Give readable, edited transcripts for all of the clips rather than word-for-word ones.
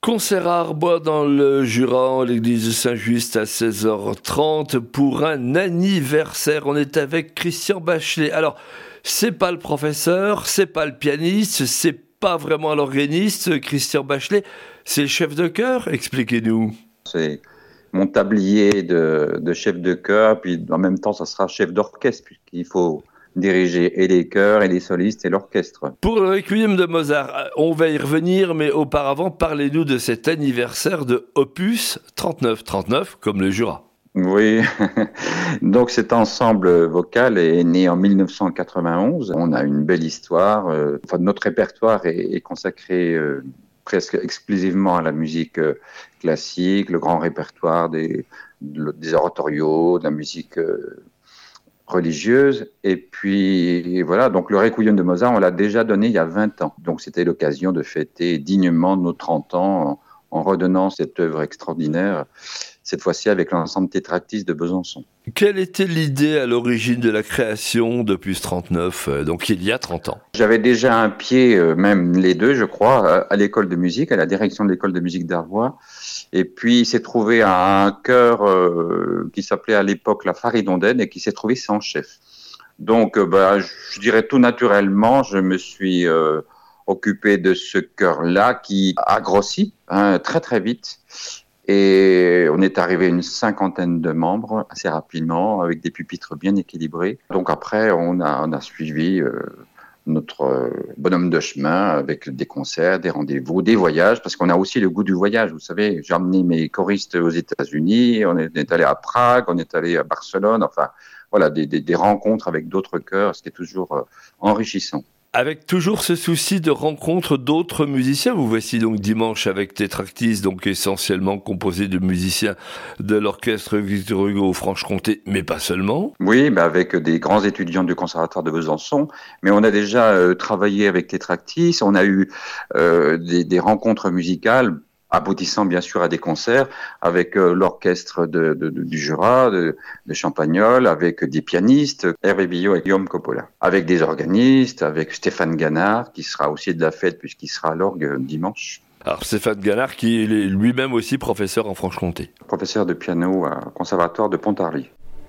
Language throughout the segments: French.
Concert à Arbois dans le Jura, en l'église de Saint-Just à 16h30 pour un anniversaire. On est avec Christian Bachelet. Alors, c'est pas le professeur, c'est pas le pianiste, c'est pas vraiment l'organiste, Christian Bachelet. C'est le chef de chœur? Expliquez-nous. C'est mon tablier de chef de chœur, puis en même temps, ça sera chef d'orchestre, puisqu'il faut diriger et les chœurs, et les solistes, et l'orchestre. Pour le Requiem de Mozart, on va y revenir, mais auparavant, parlez-nous de cet anniversaire de Opus 3939, comme le Jura. Oui, donc cet ensemble vocal est né en 1991. On a une belle histoire. Notre répertoire est consacré presque exclusivement à la musique classique, le grand répertoire des oratorios, de la musique religieuse. Et puis voilà, donc le Requiem de Mozart, on l'a déjà donné il y a 20 ans. Donc c'était l'occasion de fêter dignement nos 30 ans en redonnant cette œuvre extraordinaire, cette fois-ci avec l'ensemble Tétractis de Besançon. Quelle était l'idée à l'origine de la création d'Opus 39, donc il y a 30 ans? J'avais déjà un pied, même les deux, je crois, à l'école de musique, à la direction de l'école de musique d'Arbois. Et puis, il s'est trouvé un chœur qui s'appelait à l'époque la Faridondaine et qui s'est trouvé sans chef. Donc, je dirais tout naturellement, je me suis occupé de ce chœur-là qui a grossi très très vite. Et on est arrivé à une 50aine de membres assez rapidement, avec des pupitres bien équilibrés. Donc après, on a suivi notre bonhomme de chemin avec des concerts, des rendez-vous, des voyages, parce qu'on a aussi le goût du voyage. Vous savez, j'ai emmené mes choristes aux États-Unis, on est allé à Prague, on est allé à Barcelone, enfin voilà, des rencontres avec d'autres chœurs, ce qui est toujours enrichissant. Avec toujours ce souci de rencontre d'autres musiciens, vous voici donc dimanche avec Tétractis, donc essentiellement composé de musiciens de l'orchestre Victor Hugo Franche-Comté, mais pas seulement. Oui, avec des grands étudiants du Conservatoire de Besançon, mais on a déjà travaillé avec Tétractis, on a eu des rencontres musicales, aboutissant bien sûr à des concerts avec l'orchestre du Jura, de Champagnole, avec des pianistes, Hervé Billot et Guillaume Coppola, avec des organistes, avec Stéphane Ganard, qui sera aussi de la fête puisqu'il sera à l'orgue dimanche. Alors Stéphane Ganard, qui est lui-même aussi professeur en Franche-Comté. Professeur de piano au Conservatoire de Pontarlier.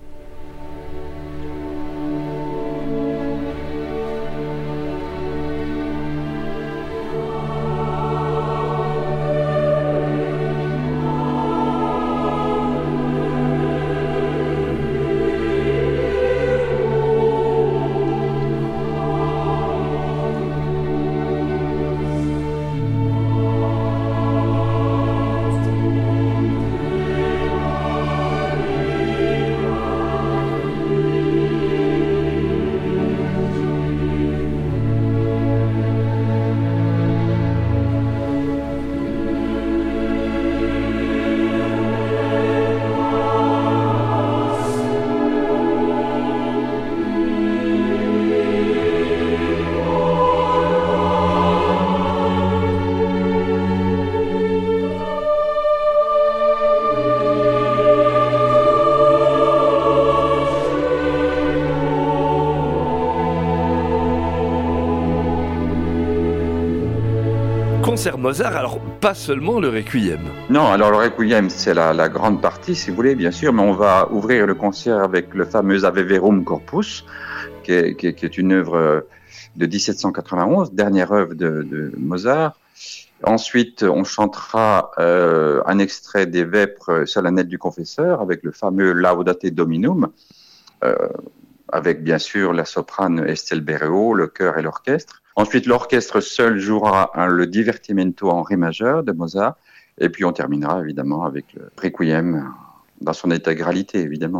Concert Mozart, alors pas seulement le Requiem. Non, alors le Requiem, c'est la grande partie, si vous voulez, bien sûr, mais on va ouvrir le concert avec le fameux Ave Verum Corpus, qui est une œuvre de 1791, dernière œuvre de Mozart. Ensuite, on chantera un extrait des Vêpres solennelles du Confesseur, avec le fameux Laudate Dominum, avec bien sûr la soprane Estelle Berreau, le chœur et l'orchestre. Ensuite, l'orchestre seul jouera le Divertimento en ré majeur de Mozart. Et puis, on terminera évidemment avec le Requiem dans son intégralité, évidemment.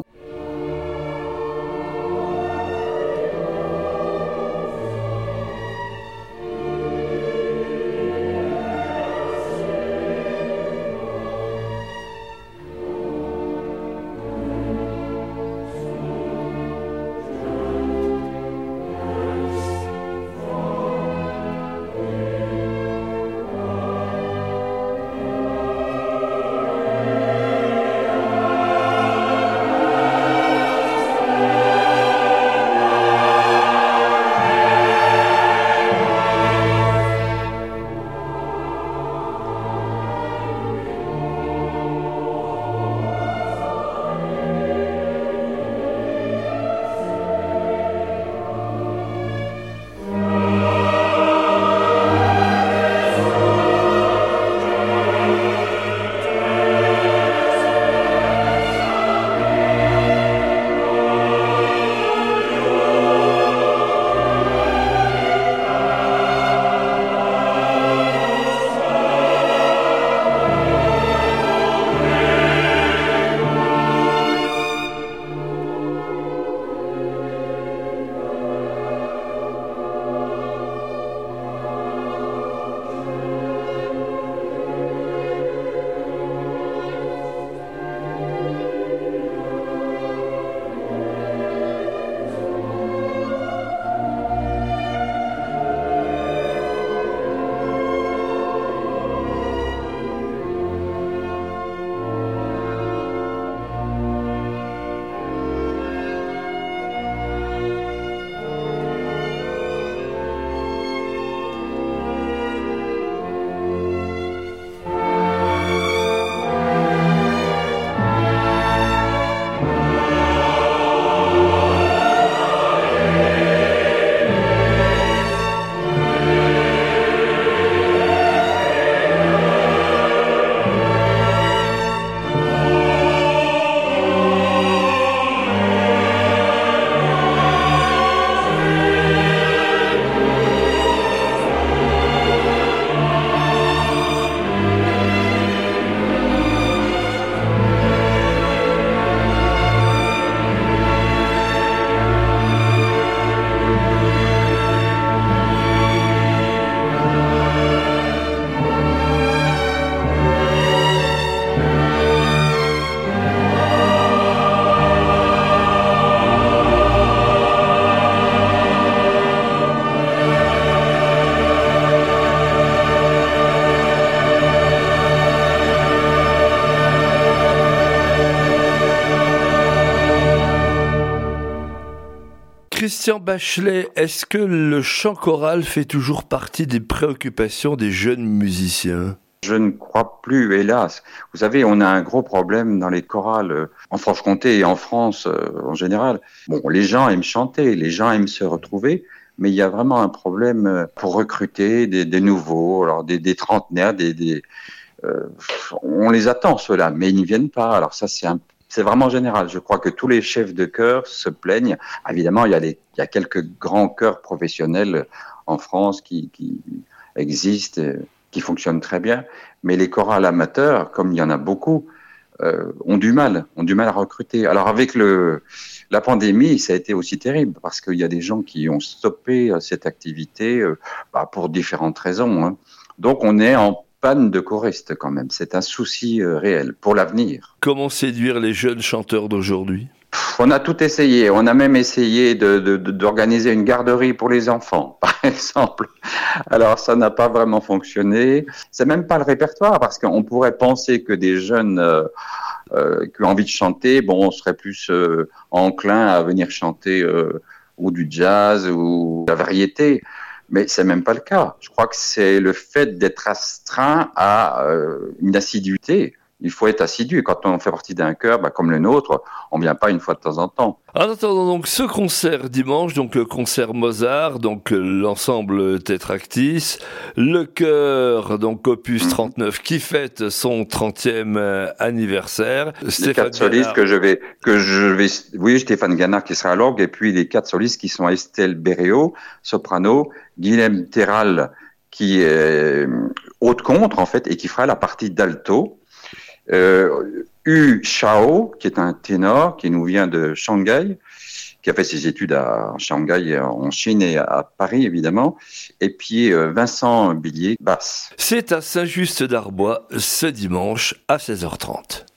Christian Bachelet, est-ce que le chant choral fait toujours partie des préoccupations des jeunes musiciens ? Je ne crois plus, hélas. Vous savez, on a un gros problème dans les chorales en Franche-Comté et en France en général. Bon, les gens aiment chanter, les gens aiment se retrouver, mais il y a vraiment un problème pour recruter des nouveaux, alors des trentenaires, on les attend ceux-là, mais ils n'y viennent pas. Alors ça, c'est vraiment général. Je crois que tous les chefs de chœur se plaignent. Évidemment, il y a quelques grands chœurs professionnels en France qui existent, qui fonctionnent très bien, mais les chorales amateurs, comme il y en a beaucoup, ont du mal à recruter. Alors avec la pandémie, ça a été aussi terrible parce qu'il y a des gens qui ont stoppé cette activité pour différentes raisons, hein. Donc on est en panne de choristes quand même. C'est un souci réel pour l'avenir. Comment séduire les jeunes chanteurs d'aujourd'hui ? On a tout essayé. On a même essayé d'organiser une garderie pour les enfants, par exemple. Alors, ça n'a pas vraiment fonctionné. C'est même pas le répertoire, parce qu'on pourrait penser que des jeunes qui ont envie de chanter, bon, on serait plus enclin à venir chanter ou du jazz ou de la variété. Mais c'est même pas le cas. Je crois que c'est le fait d'être astreint à une assiduité. Il faut être assidu. Et quand on fait partie d'un chœur, comme le nôtre, on vient pas une fois de temps en temps. En attendant donc ce concert dimanche, donc le concert Mozart, donc l'ensemble Tetractis, le chœur, donc Opus 39, qui fête son 30e anniversaire. Les 4 solistes oui, Stéphane Ganard qui sera à l'orgue, et puis les 4 solistes qui sont Estelle Berréo, soprano, Guilhem Terral, qui est haute contre, en fait, et qui fera la partie d'alto. Yu Shao, qui est un ténor, qui nous vient de Shanghai, qui a fait ses études à Shanghai, en Chine et à Paris, évidemment. Et puis Vincent Billier, basse. C'est à Saint-Just-d'Arbois, ce dimanche à 16h30.